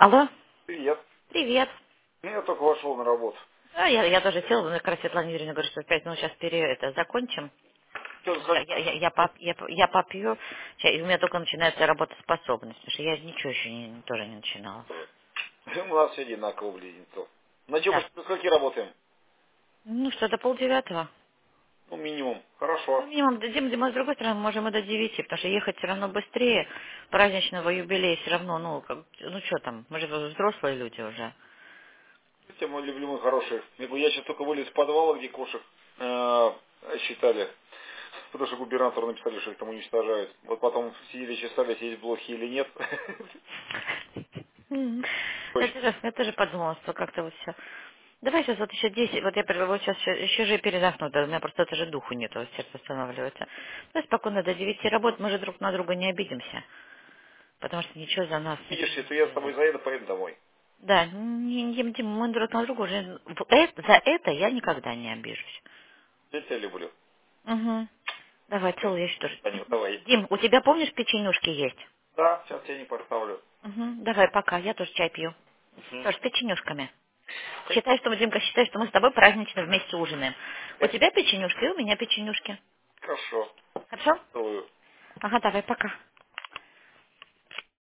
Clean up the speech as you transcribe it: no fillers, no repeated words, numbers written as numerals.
Алло? Привет. Привет. Я только вошел на работу. Я тоже села, но как раз Светлана Юрьевна говорит, что в 5 минут сейчас закончим. Что Сейчас скажешь? я попью, и у меня только начинается работоспособность, потому что я ничего еще тоже не начинала. У нас все одинаково, близнецов. На чем мы Да. до скольки работаем? Ну что, до 8:30. Ну, минимум. Ну, Хорошо. минимум до 9, мы с другой стороны можем и до 9, потому что ехать все равно быстрее, праздничного юбилея все равно, ну что там, мы же взрослые люди уже. Хотя мы люблю, мы хорошие. Я сейчас только вылез из подвала, где кошек считали. Потому что губернатору написали, что их там уничтожают. Вот потом сидели, считали, есть блохи или нет. Мгм. Точно. Я тоже подумала, что как-то вот все. Давай сейчас вот еще 10, вот вот сейчас еще же и передохну, да, у меня просто даже духу нету, вот сердце останавливается. Давай спокойно до 9 работать, мы же друг на друга не обидимся, потому что ничего за нас никто Видишь, не если я с тобой сделает. заеду, поеду домой. Да, Дим, мы друг на друга уже, за это я никогда не обижусь. Я тебя люблю. Угу. Давай, целую, я еще тоже. Таню, давай. Дим, у тебя, помнишь, печенюшки есть? Да, сейчас тебя не поставлю. Угу. Давай, пока, я тоже чай пью. Угу. Тоже с печенюшками. Димка, считай, что мы с тобой празднично вместе ужинаем. У тебя печенюшки, и у меня печенюшки. Хорошо. Хорошо? Целую. Ага, давай, пока.